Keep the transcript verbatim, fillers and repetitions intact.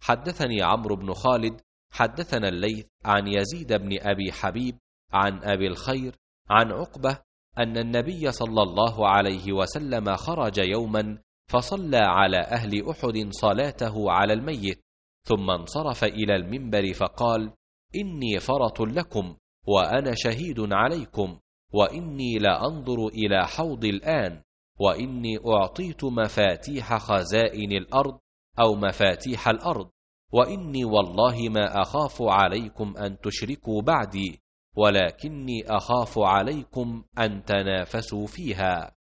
حدثني عمرو بن خالد حدثنا الليث عن يزيد بن أبي حبيب عن أبي الخير عن عقبة أن النبي صلى الله عليه وسلم خرج يوما فصلى على أهل أحد صلاته على الميت، ثم انصرف إلى المنبر فقال: إني فرط لكم وأنا شهيد عليكم، وإني لأنظر إلى حوض الآن، وإني أعطيت مفاتيح خزائن الأرض أو مفاتيح الأرض، وإني والله ما أخاف عليكم أن تشركوا بعدي، ولكني أخاف عليكم أن تنافسوا فيها.